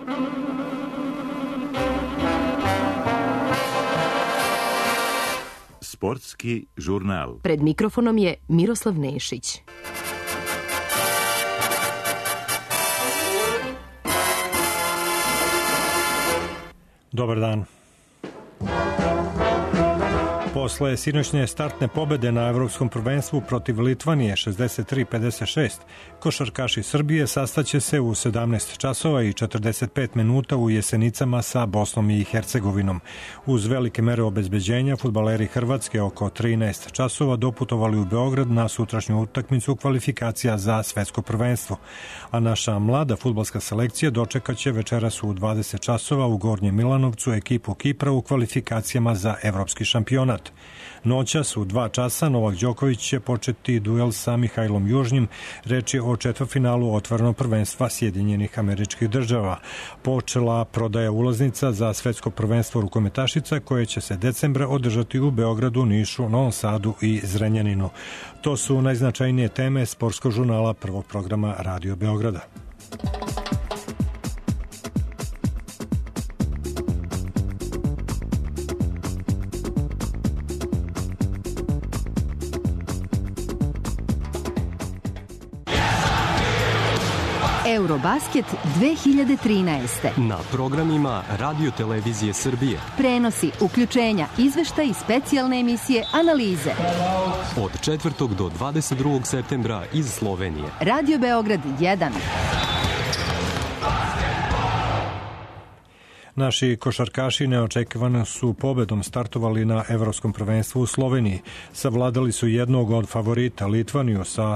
Sportski žurnal. Pred mikrofonom je Miroslav Nešić. Dobar dan. Posle sinoćne startne pobede na Evropskom prvenstvu protiv Litvanije 63-56, košarkaši Srbije sastaće se u 17 časova i 45 minuta u Jesenicama sa Bosnom i Hercegovinom. Uz velike mere obezbeđenja, fudbaleri Hrvatske oko 13 časova doputovali u Beograd na sutrašnju utakmicu kvalifikacija za svetsko prvenstvo. A naša mlada fudbalska selekcija dočekaće večeras u 20 časova u Gornjem Milanovcu ekipu Kipra u kvalifikacijama za evropski šampionat. Noćas u 2 časa Novak Đoković će početi duel sa Mihajlom Južnjim. Reč je o četvrtfinalu otvorenog prvenstva Sjedinjenih Američkih Država. Počela prodaja ulaznica za svetsko prvenstvo rukometašica koje će se decembra održati u Beogradu, Nišu, Novom Sadu i Zrenjaninu. To su najznačajnije teme sportskog žurnala prvog programa Radio Beograda. Eurobasket 2013. Na programima Radio Televizije Srbije. Prenosi, uključenja, izveštaj i specijalne emisije, analize. Od 4. do 22. septembra iz Slovenije. Radio Beograd 1. Naši košarkaši neočekivano su pobedom startovali na Evropskom prvenstvu u Sloveniji. Savladali su jednog od favorita Litvaniju sa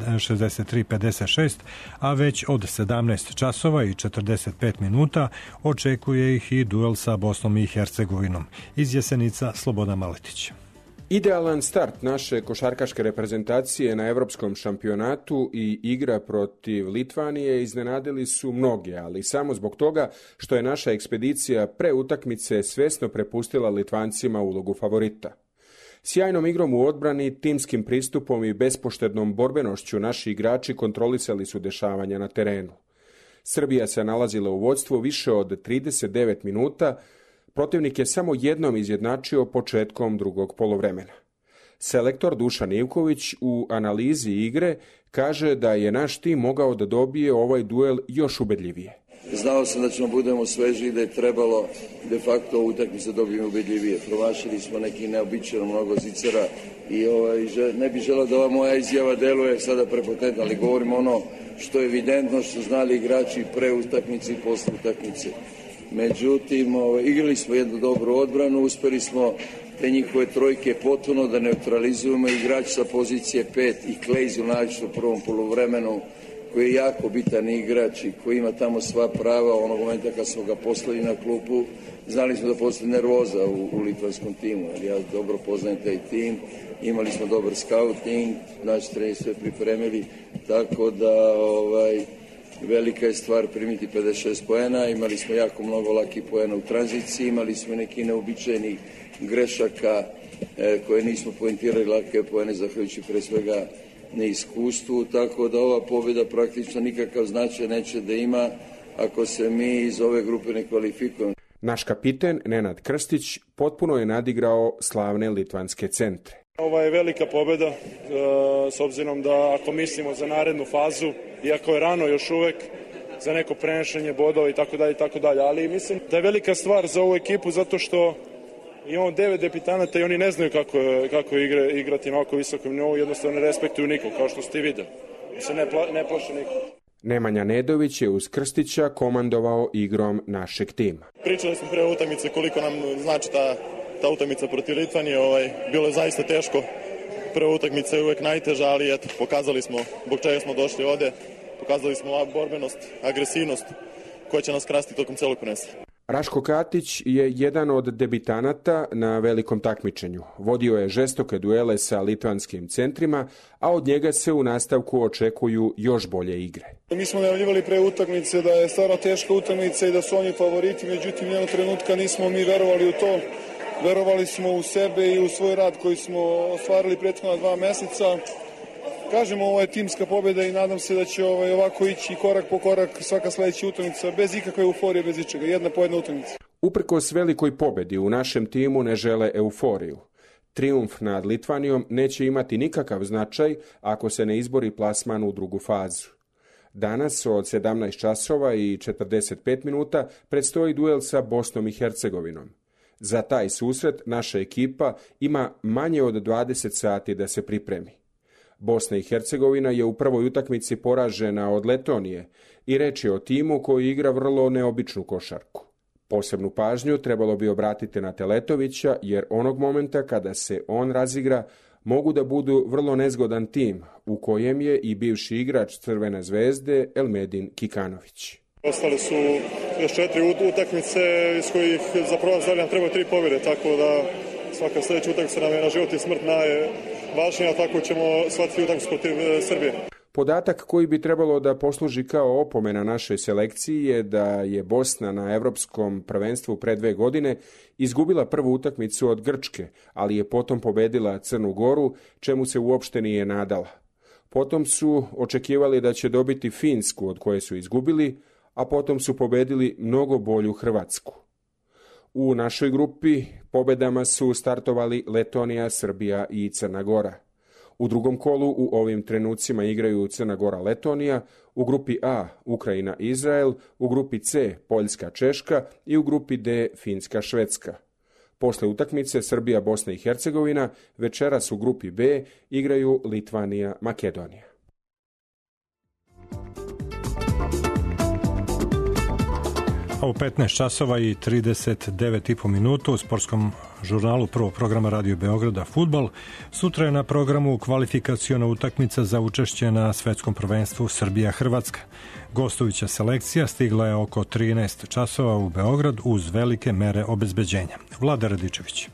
63-56, a već od 17 časova i 45 minuta očekuje ih i duel sa Bosnom i Hercegovinom. Iz Jesenica Slobodan Maletić. Idealan start naše košarkaške reprezentacije na evropskom šampionatu i igra protiv Litvanije iznenadili su mnoge, ali samo zbog toga što je naša ekspedicija pre utakmice svesno prepustila Litvancima ulogu favorita. Sjajnom igrom u odbrani, timskim pristupom i bespoštednom borbenošću naši igrači kontrolisali su dešavanja na terenu. Srbija se nalazila u vodstvu više od 39 minuta, protivnik je samo jednom izjednačio početkom drugog poluvremena. Selektor Dušan Ivković u analizi igre kaže da je naš tim mogao da dobije ovaj duel još ubedljivije. Znao sam da ćemo budemo sveži i da je trebalo de facto utakmicu da dobijemo ubedljivije. Promašili smo neki neobičajno mnogo zicera i ne bih želeo da ova moja izjava deluje sada prepotentno, ali govorim ono što je evidentno, što znali igrači pre utakmice i posle utakmice. Međutim, igrali smo jednu dobru odbranu, uspeli smo te njihove trojke potpuno da neutralizujemo. Igrač sa pozicije 5 i Klejz u najviše u prvom poluvremenu, koji je jako bitan igrač i koji ima tamo sva prava. Onog momenta kad smo ga poslali na klupu, znali smo da postoji nervoza u litvanskom timu, jer ja dobro poznajem taj tim, imali smo dobar scouting, naši treneri sve pripremili, tako da velika je stvar primiti 56 poena, imali smo jako mnogo lakih poena u tranziciji, imali smo neki neobičajnih grešaka koje nismo poentirali lake poene zahvaljujući pre svega neiskustvu, tako da ova pobjeda praktično nikakav značaj neće da ima ako se mi iz ove grupe ne kvalifikujemo. Naš kapiten Nenad Krstić potpuno je nadigrao slavne litvanske centre. Ovo je velika pobjeda, s obzirom da ako mislimo za narednu fazu, iako je rano još uvek za neko prenošenje bodova i tako dalje, ali mislim da je velika stvar za ovu ekipu zato što imamo 9 debitanata i oni ne znaju kako igrati na ovako visokom nivou, jednostavno ne respektuju nikog, kao što ste videli. Se ne plaše nikog. Nemanja Nedović je uz Krstića komandovao igrom našeg tima. Pričali smo pre utakmice koliko nam znači ta utakmica protiv Litvanije, bilo je zaista teško. Prva utakmica je uvek najteža, ali eto, pokazali smo zbog čega smo došli ovde, pokazali smo borbenost, agresivnost koja će nas krasti tokom celog prvenstva. Raško Katić je jedan od debitanata na velikom takmičenju. Vodio je žestoke duele sa litvanskim centrima, a od njega se u nastavku očekuju još bolje igre. Mi smo najavljivali pre utakmice da je stvarno teška utakmica i da su oni favoriti, međutim jednog trenutka nismo mi verovali u to. Verovali smo u sebe i u svoj rad koji smo ostvarili prethodna 2 meseca Kažem, ovo je timska pobjeda i nadam se da će ovako ići korak po korak svaka sledeća utakmica, bez ikakve euforije, bez ičega, jedna po jedna utakmica. Uprkos velikoj pobjedi u našem timu ne žele euforiju. Trijumf nad Litvanijom neće imati nikakav značaj ako se ne izbori plasman u drugu fazu. Danas od 17 časova i 45 minuta predstoji duel sa Bosnom i Hercegovinom. Za taj susret naša ekipa ima manje od 20 sati da se pripremi. Bosna i Hercegovina je u prvoj utakmici poražena od Letonije i reč je o timu koji igra vrlo neobičnu košarku. Posebnu pažnju trebalo bi obratiti na Teletovića, jer onog momenta kada se on razigra mogu da budu vrlo nezgodan tim, u kojem je i bivši igrač Crvene zvezde Elmedin Kikanović. Ostale su još 4 utakmice iz kojih za prvo zdravlja treba 3 pobjede, tako da svaka sljedeća utakmica nam je na život i smrt najvažnija, tako ćemo shvatiti utakmicu protiv Srbije. Podatak koji bi trebalo da posluži kao opomena našoj selekciji je da je Bosna na evropskom prvenstvu pre 2 godine izgubila prvu utakmicu od Grčke, ali je potom pobedila Crnu Goru, čemu se uopšte nije nadala. Potom su očekivali da će dobiti Finsku, od koje su izgubili, a potom su pobedili mnogo bolju Hrvatsku. U našoj grupi pobedama su startovali Letonija, Srbija i Crna Gora. U drugom kolu u ovim trenucima igraju Crna Gora, Letonija, u grupi A Ukrajina, Izrael, u grupi C Poljska, Češka i u grupi D Finska, Švedska. Posle utakmice Srbija, Bosna i Hercegovina, večeras u grupi B igraju Litvanija, Makedonija. A u 15 časova i 39,5 minuta u sportskom žurnalu prvog programa Radio Beograda Fudbal sutra je na programu kvalifikaciona utakmica za učešće na svetskom prvenstvu Srbija-Hrvatska. Gostujuća selekcija stigla je oko 13 časova u Beograd uz velike mere obezbeđenja. Vlada Radičević.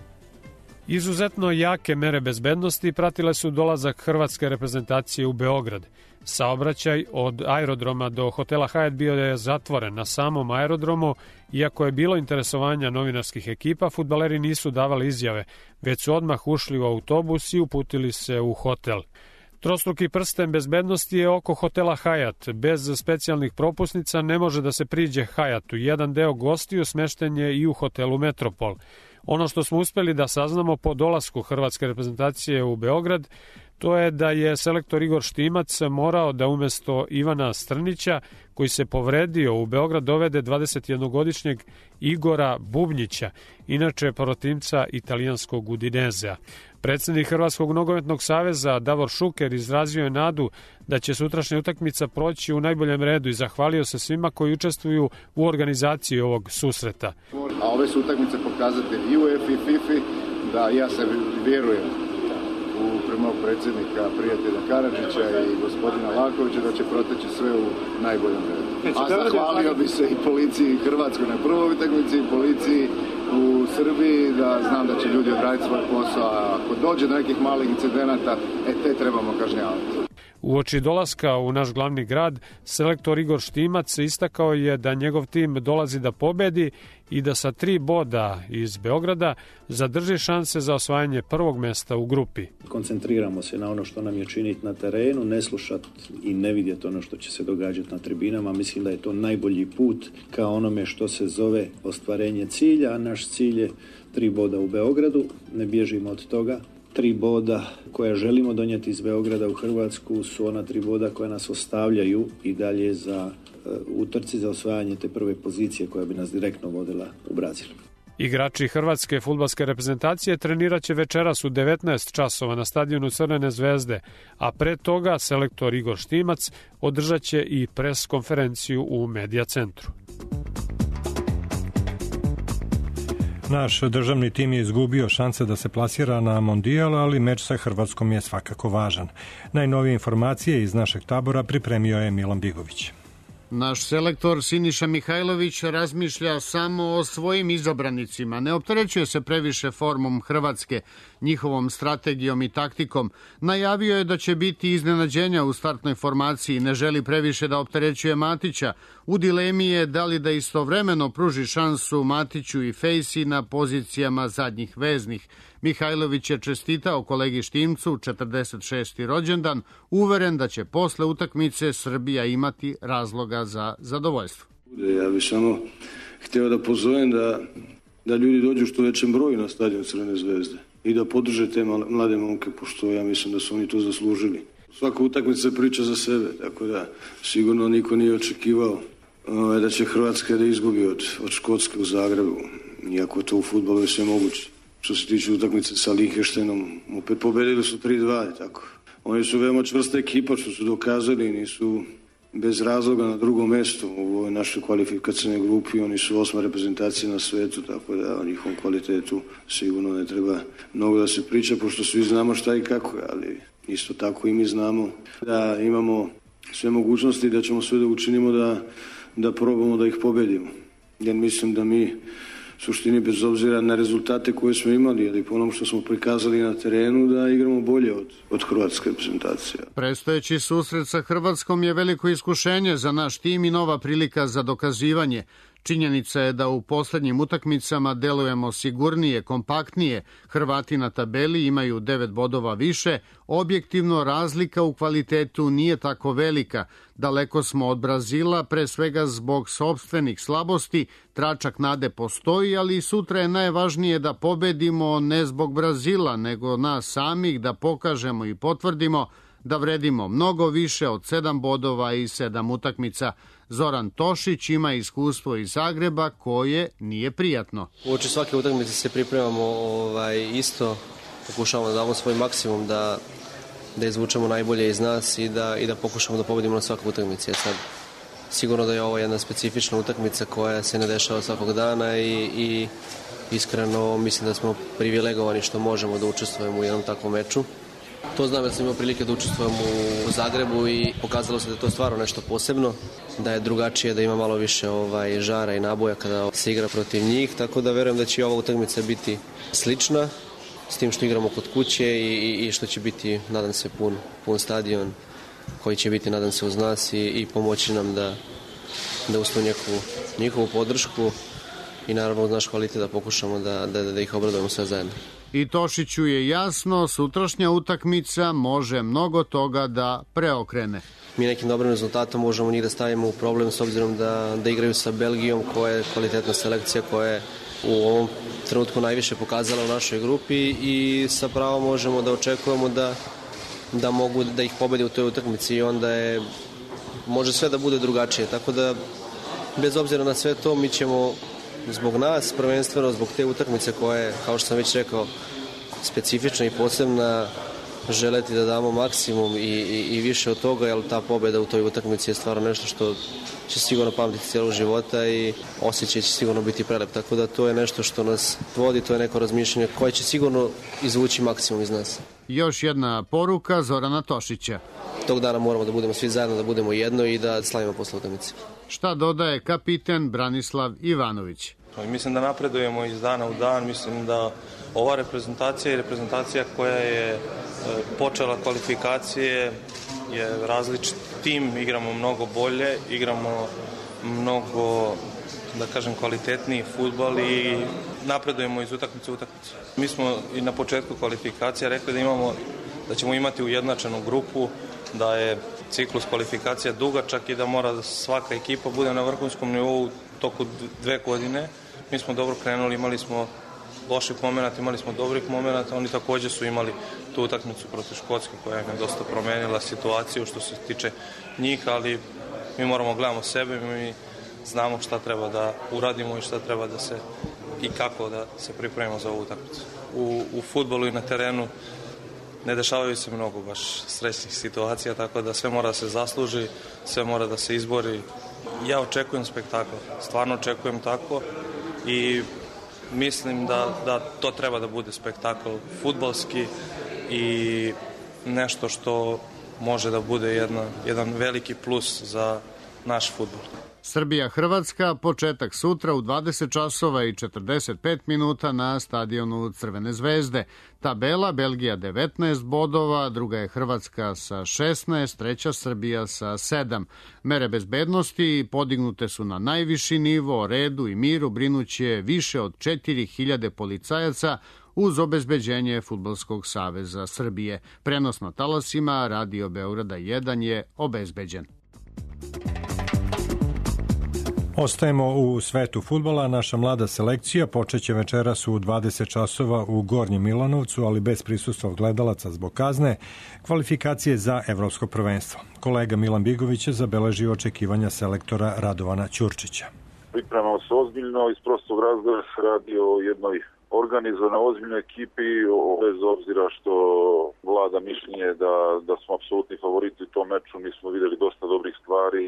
Izuzetno jake mere bezbednosti pratile su dolazak hrvatske reprezentacije u Beograd. Saobraćaj od aerodroma do hotela Hyatt bio je zatvoren. Na samom aerodromu, iako je bilo interesovanja novinarskih ekipa, fudbaleri nisu davali izjave, već su odmah ušli u autobus i uputili se u hotel. Trostruki prsten bezbednosti je oko hotela Hyatt. Bez specijalnih propusnica ne može da se priđe Hyattu. Jedan deo gostiju smešten je i u hotelu Metropol. Ono što smo uspeli da saznamo po dolasku hrvatske reprezentacije u Beograd, to je da je selektor Igor Štimac morao da umesto Ivana Strnića, koji se povredio, u Beograd dovede 21-godišnjeg Igora Bubnjića, inače protivca italijanskog Udinezea. Predsednik Hrvatskog nogometnog saveza Davor Šuker izrazio je nadu da će sutrašnja utakmica proći u najboljem redu i zahvalio se svima koji učestvuju u organizaciji ovog susreta. A ove su utakmice pokazatelji i UEFA i FIFA da ja se vjerujem u prvog predsjednika, prijatelja Karadžića i gospodina Lakovića da će proteći sve u najboljem redu. A zahvalio bi se i policiji Hrvatskoj na prvoj utakmici i policiji u Srbiji, da znam da će ljudi odraditi svoj posao, a ako dođe do nekih malih incidenata, te trebamo kažnjavati. Uoči dolaska u naš glavni grad, selektor Igor Štimac istakao je da njegov tim dolazi da pobedi i da sa 3 boda iz Beograda zadrži šanse za osvajanje prvog mesta u grupi. Koncentriramo se na ono što nam je činiti na terenu, ne slušati i ne vidjeti ono što će se događati na tribinama. Mislim da je to najbolji put ka onome što se zove ostvarenje cilja, a naš cilj je 3 boda u Beogradu, ne bježimo od toga. 3 boda koja želimo donijeti iz Beograda u Hrvatsku su ona 3 boda koja nas ostavljaju i dalje za utrci za osvajanje te prve pozicije koja bi nas direktno vodila u Brazil. Igrači hrvatske fudbalske reprezentacije trenirat će večeras u 19 časova na stadionu Crvene zvezde, a pre toga selektor Igor Štimac održat će i pres konferenciju u Medija centru. Naš državni tim je izgubio šanse da se plasira na mondijal, ali meč sa Hrvatskom je svakako važan. Najnovije informacije iz našeg tabora pripremio je Milan Bigović. Naš selektor Siniša Mihajlović razmišlja samo o svojim izabranicima. Ne opterećuje se previše formom Hrvatske, njihovom strategijom i taktikom. Najavio je da će biti iznenađenja u startnoj formaciji. Ne želi previše da opterećuje Matića. U dilemi je da li da istovremeno pruži šansu Matiću i Fejsi na pozicijama zadnjih veznih. Mihajlović je čestitao kolegi Štimcu 46. rođendan, uveren da će posle utakmice Srbija imati razloga za zadovoljstvo. Ja bih samo htio da pozovem da ljudi dođu što većem broju na stadion Crvene zvezde i da podrže te mlade momke, pošto ja mislim da su oni to zaslužili. Svaka utakmica priča za sebe, tako da sigurno niko nije očekivao da će Hrvatska da izgubi od Škotske u Zagrebu, iako to u fudbalu je sve moguće. Što se tiče utakmice sa Lihtenštajnom, opet pobedili su 3-2, tako. Oni su veoma čvrsta ekipa, što su dokazali, nisu bez razloga na drugom mestu u ovoj našoj kvalifikacijnoj grupi. Oni su 8. reprezentacija na svetu, tako da o njihovom kvalitetu sigurno ne treba mnogo da se priča, pošto svi znamo šta i kako je, ali isto tako i mi znamo da imamo sve mogućnosti, da ćemo sve da učinimo da probamo da ih pobedimo. Jer mislim da mi u suštini, bez obzira na rezultate koje smo imali, ali po onom što smo prikazali na terenu, da igramo bolje od hrvatske reprezentacije. Predstojeći susret sa Hrvatskom je veliko iskušenje za naš tim i nova prilika za dokazivanje. Činjenica je da u poslednjim utakmicama delujemo sigurnije, kompaktnije. Hrvati na tabeli imaju 9 bodova više. Objektivno, razlika u kvalitetu nije tako velika. Daleko smo od Brazila, pre svega zbog sopstvenih slabosti. Tračak nade postoji, ali sutra je najvažnije da pobedimo ne zbog Brazila, nego nas samih, da pokažemo i potvrdimo da vredimo mnogo više od 7 bodova i 7 utakmica. Zoran Tošić ima iskustvo iz Zagreba koje nije prijatno. Uoči svake utakmice se pripremamo isto, pokušavamo da damo svoj maksimum da izvučemo najbolje iz nas i da pokušamo da pobedimo na svakoj utakmici. Sad, sigurno da je ovo jedna specifična utakmica koja se ne dešava svakog dana i iskreno mislim da smo privilegovani što možemo da učestvujemo u jednom takvom meču. To znam da sam imao prilike da učestvujem u Zagrebu i pokazalo se da je to stvarno nešto posebno, da je drugačije, da ima malo više žara i naboja kada se igra protiv njih, tako da verujem da će i ova utakmica biti slična, s tim što igramo kod kuće i što će biti, nadam se, pun stadion koji će biti, nadam se, uz nas i pomoći nam da uz tu njihovu podršku i naravno uz naš kvalitet da pokušamo da ih obradujemo sve zajedno. I Tošiću je jasno, sutrašnja utakmica može mnogo toga da preokrene. Mi nekim dobrim rezultatom možemo njih da stavimo u problem s obzirom da igraju sa Belgijom, koja je kvalitetna selekcija, koja je u ovom trenutku najviše pokazala u našoj grupi i sa pravom možemo da očekujemo da mogu da ih pobede u toj utakmici i onda može sve da bude drugačije. Tako da, bez obzira na sve to, mi ćemo zbog nas, prvenstveno zbog te utakmice koja je, kao što sam već rekao, specifična i posebna, želeti da damo maksimum i više od toga, jer ta pobjeda u toj utakmici je stvarno nešto što će sigurno pamtiti cijelog života i osjećaj će sigurno biti prelep. Tako da to je nešto što nas vodi, to je neko razmišljanje koje će sigurno izvući maksimum iz nas. Još jedna poruka Zorana Tošića. Tog dana moramo da budemo svi zajedno, da budemo jedno i da slavimo posle utakmice. Šta dodaje kapiten Branislav Ivanović? Mislim da napredujemo iz dana u dan, mislim da ova reprezentacija i reprezentacija koja je počela kvalifikacije je različit tim, igramo mnogo bolje, igramo mnogo, da kažem, kvalitetniji fudbal i napredujemo iz utakmice u utakmicu. Mi smo i na početku kvalifikacija rekli da ćemo imati ujednačenu grupu, da je ciklus kvalifikacija dugačak i da mora svaka ekipa bude na vrhunskom nivou u toku 2 godine. Mi smo dobro krenuli, imali smo loših momenata, imali smo dobrih momenata, oni također su imali tu utakmicu protiv Škotske koja je dosta promenila situaciju što se tiče njih, ali mi moramo gledamo sebe, mi znamo šta treba da uradimo i šta treba da se i kako da se pripremimo za ovu utakmicu. U fudbalu i na terenu ne dešavaju se mnogo baš srećnih situacija, tako da sve mora da se zasluži, sve mora da se izbori. Ja očekujem spektakl, stvarno očekujem tako i mislim da to treba da bude spektakl fudbalski i nešto što može da bude jedan veliki plus za naš fudbal. Srbija-Hrvatska, početak sutra u 20 časova i 45 minuta na stadionu Crvene zvezde. Tabela: Belgija 19 bodova, druga je Hrvatska sa 16, treća Srbija sa 7. Mere bezbednosti podignute su na najviši nivo, o redu i miru brinuće više od 4000 policajaca uz obezbeđenje Fudbalskog saveza Srbije. Prenos na talasima Radio Beograda 1 je obezbeđen. Ostajemo u svetu fudbala. Naša mlada selekcija počeće večeras u 20 časova u Gornjem Milanovcu, ali bez prisustva gledalaca zbog kazne, kvalifikacije za evropsko prvenstvo. Kolega Milan Bigović je zabeležio očekivanja selektora Radovana Ćurčića. Pripremamo se ozbiljno, iz prostog razloga se radi o jednoj organizovanoj ozbiljnoj ekipi, bez obzira što vlada mišljenje da smo apsolutni favoriti u tom meču. Mi smo videli dosta dobrih stvari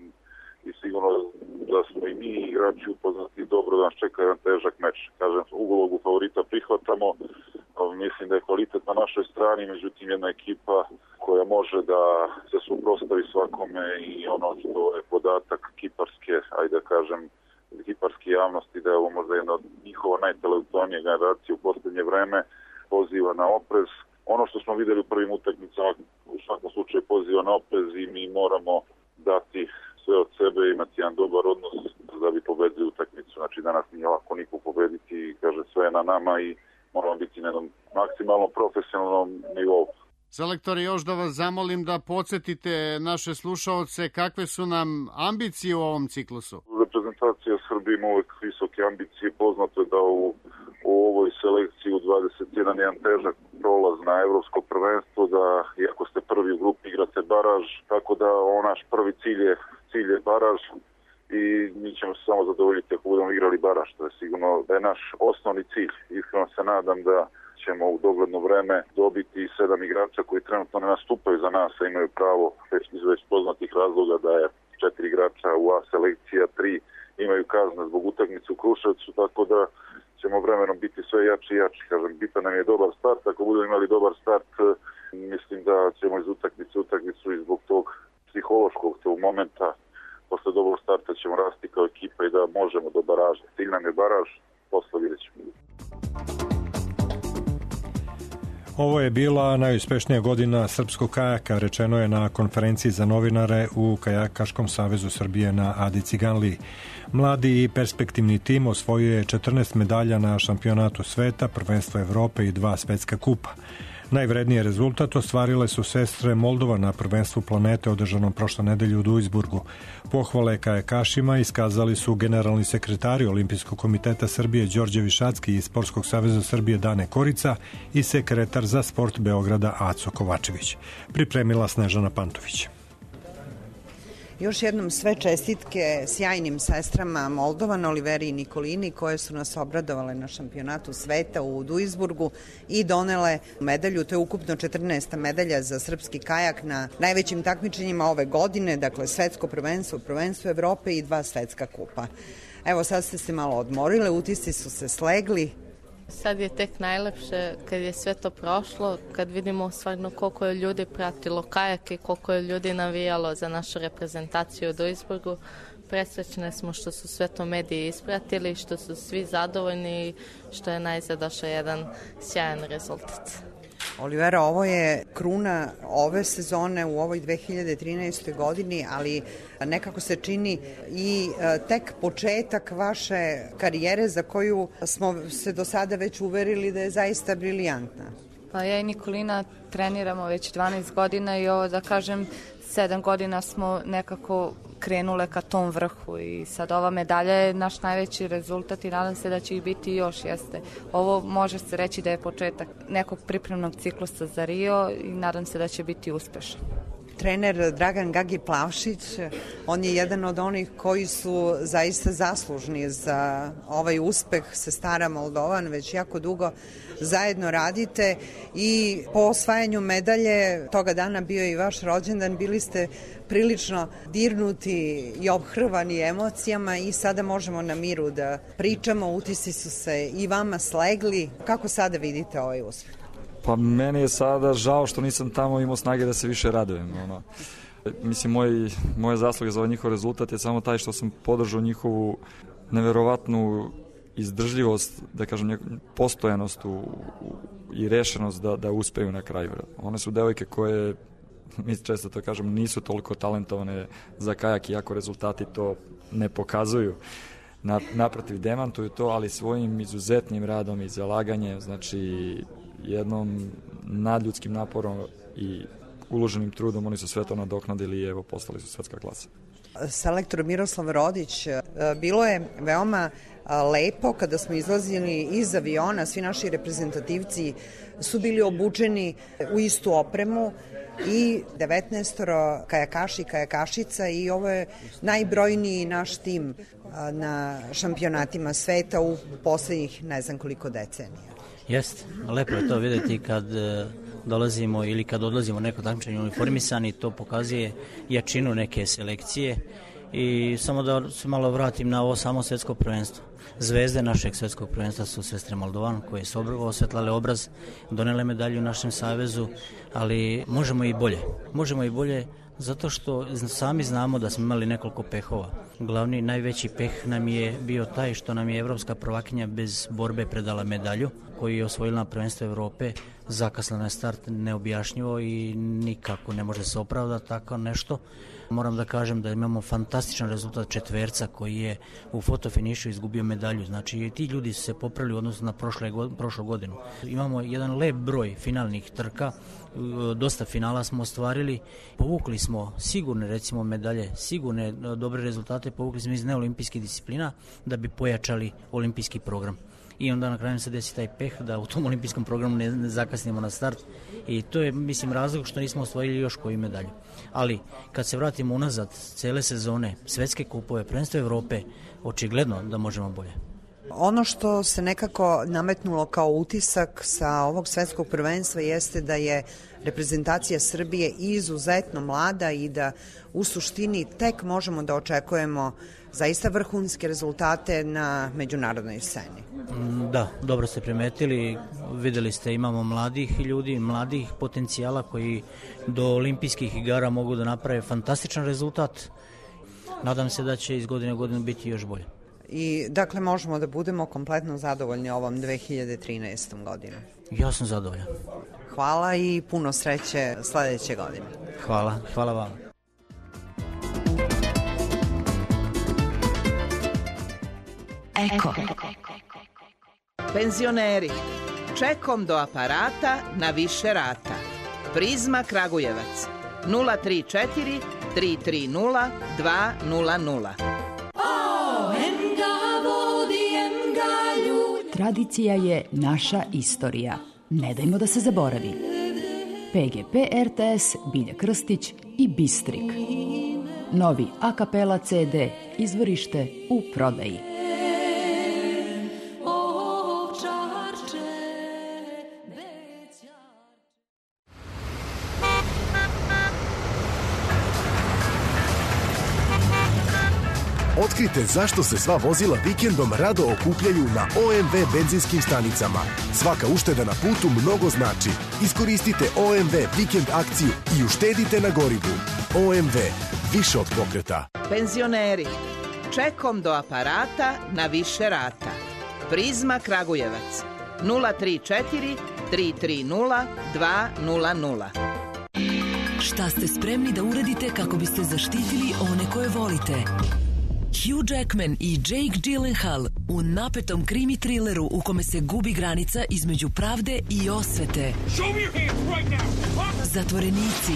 i sigurno da smo i mi igrači upoznati dobro da nas čeka jedan težak meč. Kažem, ulogu favorita prihvatamo, mislim da je kvalitet na našoj strani, međutim jedna ekipa koja može da se suprotstavi svakome i ono što je podatak kiparske, ajde da kažem, kiparske javnosti, da je ovo možda jedna od njihova najtalentovnije generacije u posljednje vreme, poziva na oprez. Ono što smo videli u prvim utakmicama u svakom slučaju poziva na oprez i mi moramo dati sve od sebe, imati jedan dobar odnos da bi pobedili utakmicu. Znači danas nije lako nikog pobediti, kaže sve je na nama i moramo biti na jednom maksimalno profesionalnom nivou. Selektori, još da vas zamolim da podsjetite naše slušaoce kakve su nam ambicije u ovom ciklusu. Reprezentacija Srbije ima uvek visoke ambicije. Poznato je da u ovoj selekciji u 21 jedan težak prolaz na evropsko prvenstvo, da iako ste prvi u grupi igrate baraž, tako da naš prvi cilj je baraž i mi ćemo se samo zadovoljiti ako budemo igrali baraž. To je sigurno da je naš osnovni cilj. Iskreno se nadam da ćemo u dogledno vreme dobiti 7 igrača koji trenutno ne nastupaju za nas, a imaju pravo iz već poznatih razloga da je 4 igrača u A selekcija, 3 imaju kazne zbog utakmice u Kruševcu, tako da ćemo vremenom biti sve jači i jači. Kažem, bitan nam je dobar start, ako budemo imali dobar start, mislim da ćemo iz utakmicu i zbog tog psihološkog tog momenta, posle dobrog starta ćemo rasti kao ekipa i da možemo do baraža. Cilj nam je baraž, posle vidjet ćemo. Ovo je bila najuspešnija godina srpskog kajaka, rečeno je na konferenciji za novinare u Kajakaškom savezu Srbije na Adi Ciganliji. Mladi i perspektivni tim osvojio je 14 medalja na šampionatu sveta, prvenstvo Evrope i 2 svetska kupa. Najvredniji rezultat ostvarile su sestre Moldova na prvenstvu planete održanom prošle nedelje u Duisburgu. Pohvale kajakašima iskazali su generalni sekretari Olimpijskog komiteta Srbije Đorđe Višacki i Sportskog saveza Srbije Dane Korica i sekretar za sport Beograda Aco Kovačević. Pripremila Snežana Pantović. Još jednom sve čestitke sjajnim sestrama Moldovan, Oliveri i Nikolini koje su nas obradovale na šampionatu sveta u Duisburgu i donele medalju. To je ukupno 14. medalja za srpski kajak na najvećim takmičenjima ove godine, dakle svetsko prvenstvo, prvenstvo Evrope i 2 svetska kupa. Evo sad ste se malo odmorile, utisci su se slegli. Sad je tek najlepše kad je sve to prošlo, kad vidimo stvarno koliko je ljudi pratilo kajak i koliko je ljudi navijalo za našu reprezentaciju u Duisburgu. Presrećne smo što su sve to mediji ispratili, što su svi zadovoljni i što je najzad došao jedan sjajan rezultat. Olivera, ovo je kruna ove sezone u ovoj 2013. godini, ali nekako se čini i tek početak vaše karijere za koju smo se do sada već uverili da je zaista briljantna. Pa ja i Nikolina treniramo već 12 godina i ovo da kažem 7 godina smo nekako krenule ka tom vrhu i sad ova medalja je naš najveći rezultat i nadam se da će ih biti još, jeste. Ovo može se reći da je početak nekog pripremnog ciklusa za Rio i nadam se da će biti uspešan. Trener Dragan Gagi Plavšić, on je jedan od onih koji su zaista zaslužni za ovaj uspeh Sestara Moldovan, već jako dugo zajedno radite i po osvajanju medalje toga dana bio je i vaš rođendan, bili ste prilično dirnuti i obhrvani emocijama i sada možemo na miru da pričamo, utisci su se i vama slegli. Kako sada vidite ovaj uspeh? Pa meni je sada žao što nisam tamo imao snage da se više radujem. Mislim, moje zasluge za ovaj njihov rezultat je samo taj što sam podržao njihovu neverovatnu izdržljivost, da kažem, postojanost i rešenost da uspeju na kraju. One su devojke koje, mi često to kažem, nisu toliko talentovane za kajak, iako rezultati to ne pokazuju. Naprotiv, demantuju to, ali svojim izuzetnim radom i zalaganjem, znači jednom nadljudskim naporom i uloženim trudom, oni su sve to nadoknadili i evo postali su svetska klasa. Selektor Miroslav Rodić, bilo je veoma lepo kada smo izlazili iz aviona, svi naši reprezentativci su bili obučeni u istu opremu i 19 kajakaši i kajakašica i ovo je najbrojniji naš tim na šampionatima sveta u poslednjih ne znam koliko decenija. Jeste, lepo je to vidjeti kad dolazimo ili kad odlazimo neko takmičenje uniformisani, to pokazuje jačinu neke selekcije. I samo da se malo vratim na ovo samo svetsko prvenstvo. Zvezde našeg svetskog prvenstva su sestre Moldovan, koje su osvetlale obraz, donele medalju našem savezu, ali možemo i bolje. Možemo i bolje zato što sami znamo da smo imali nekoliko pehova. Glavni, najveći peh nam je bio taj što nam je evropska prvakinja bez borbe predala medalju, koju je osvojila na prvenstvo Evrope, zakasnila na start neobjašnjivo i nikako ne može se opravdati tako nešto. Moram da kažem da imamo fantastičan rezultat četverca koji je u fotofinišu izgubio medalju. Znači ti ljudi su se popravili u odnosu na prošlu godinu. Imamo jedan lep broj finalnih trka, dosta finala smo ostvarili, povukli smo sigurne recimo medalje, sigurne dobre rezultate povukli smo iz neolimpijskih disciplina da bi pojačali olimpijski program. I onda na kraju se desi taj peh da u tom olimpijskom programu ne zakasnimo na start i to je, mislim, razlog što nismo osvojili još koju medalju. Ali kad se vratimo unazad cele sezone, svetske kupove, prvenstvo Evrope, očigledno da možemo bolje. Ono što se nekako nametnulo kao utisak sa ovog svetskog prvenstva jeste da je reprezentacija Srbije izuzetno mlada i da u suštini tek možemo da očekujemo zaista vrhunske rezultate na međunarodnoj sceni. Da, dobro ste primetili, videli ste imamo mladih ljudi, mladih potencijala koji do olimpijskih igara mogu da naprave fantastičan rezultat. Nadam se da će iz godine u godinu biti još bolje. I dakle možemo da budemo kompletno zadovoljni ovom 2013. godinom. Ja sam zadovoljan. Hvala i puno sreće sledeće godine. Hvala vam. Eko. Penzioneri, čekom do aparata na više rata. Prizma Kragujevac 034 330 200. Tradicija je naša istorija. Ne dajmo da se zaboravi. PGP RTS, Bilja Krstić i Bistrik. Novi a kapela CD, izvorište u prodaji. Otkrite zašto se sva vozila vikendom rado okupljaju na OMV benzinskim stanicama. Svaka ušteda na putu mnogo znači. Iskoristite OMV vikend akciju i uštedite na gorivu. OMV, više od pokreta. Penzioneri, čekom do aparata na više rata. Prizma Kragujevac 034 330 200. Šta ste spremni da uradite kako biste zaštitili one koje volite? Hugh Jackman i Jake Gyllenhaal u napetom krimi trileru u kome se gubi granica između pravde i osvete. Zatvorenici.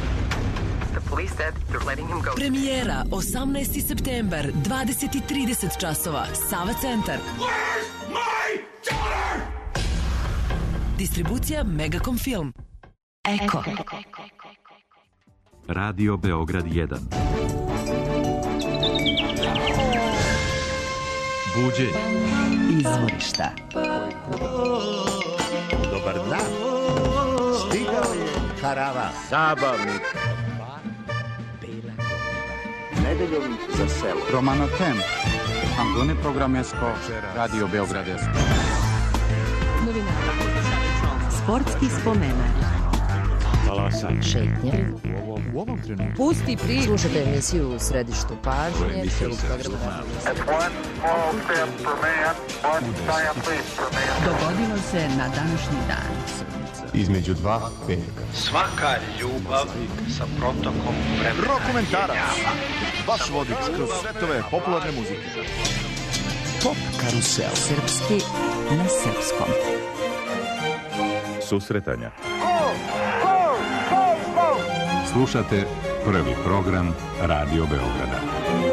Premijera 18. septembar, 20:30 časova. Sava centar. Distribucija Megacom Film. Eko. Radio Beograd 1. Buđenje. Izvorišta. Dobar dan. Stigao je karavan. Zabavnik. Nedeljom za selo. Romano Tem. Andone Programesko. Radio Beograd 1. Sportski spomenak. Talasaj. Šetnje. U ovom trenutku. Pusti priču. Slušajte emisiju u središtu pažnje. Dogodilo se na današnji dan. Između dva veka. Svaka ljubav sa protokom vremena. Rokomentarac. Vaš vodič kroz svetove popularne muzike. Pop karusel. Srpski na srpskom. Susretanja. Slušate prvi program Radio Beograda.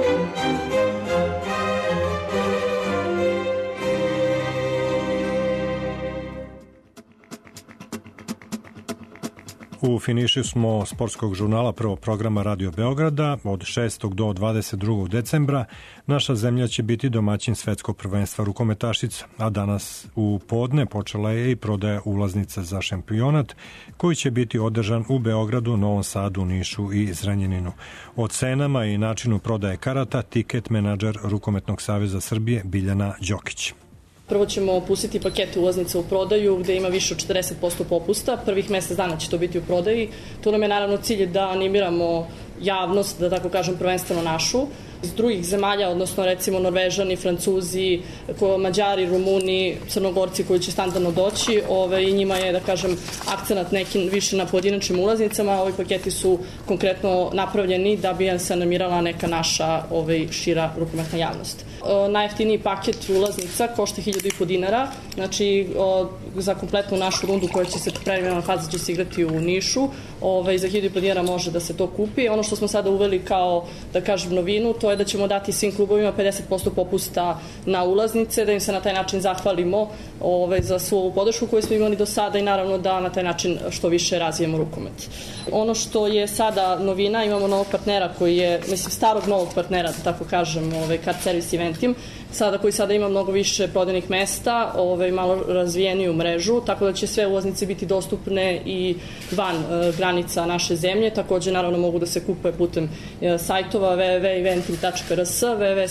U finišu smo sportskog žurnala prvog programa Radio Beograda. Od 6. do 22. decembra naša zemlja će biti domaćin svetskog prvenstva rukometašica, a danas u podne počela je i prodaja ulaznica za šampionat koji će biti održan u Beogradu, Novom Sadu, Nišu i Zrenjaninu. O cenama i načinu prodaje karata tiket menadžer Rukometnog saveza Srbije Biljana Đokić. Prvo ćemo pustiti pakete ulaznica u prodaju gde ima više od 40% popusta. Prvih mesec dana će to biti u prodaji. Tu nam je naravno cilj da animiramo javnost, da tako kažem prvenstveno našu. Iz drugih zemalja, odnosno recimo Norvežani, Francuzi, Mađari, Rumuni, Crnogorci koji će standardno doći i njima je, da kažem, akcenat neki više na pojedinačnim ulaznicama. Ovi paketi su konkretno napravljeni da bi se animirala neka naša šira rukometna javnost. Najjeftiniji paket ulaznica košta 1.500 dinara, znači za kompletnu našu rundu koja će se preliminarna faza će se igrati u Nišu, za 1.500 dinara može da se to kupi. Ono što smo sada uveli kao, da kažem, novinu, to je da ćemo dati svim klubovima 50% popusta na ulaznice, da im se na taj način zahvalimo za svu ovu podršku koju smo imali do sada i naravno da na taj način što više razvijemo rukomet. Ono što je sada novina, imamo novog partnera koji je, starog novog partnera, da tako kažem, Card Service Eventim, koji sada ima mnogo više prodajnih mesta, malo razvijeniju mrežu, tako da će sve ulaznice biti dostupne i van granica naše zemlje. Takođe, naravno, mogu da se kupe putem sajtova www.eventim.rs,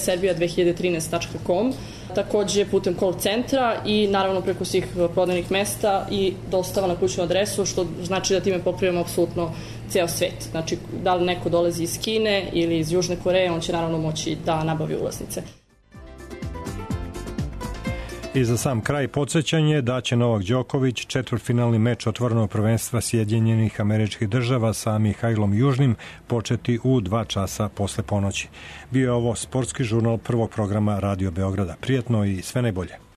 www.serbia2013.com, takođe putem call centra i naravno preko svih prodajnih mesta i dostava na kućnu adresu, što znači da time pokrivamo apsolutno ceo svet. Znači, da li neko dolazi iz Kine ili iz Južne Koreje, on će naravno moći da nabavi ulaznice. I za sam kraj podsećanje da će Novak Đoković četvrtfinalni meč otvorenog prvenstva Sjedinjenih Američkih Država sa Mihajlom Južnim početi u 2 časa posle ponoći. Bio je ovo sportski žurnal prvog programa Radio Beograda. Prijatno i sve najbolje.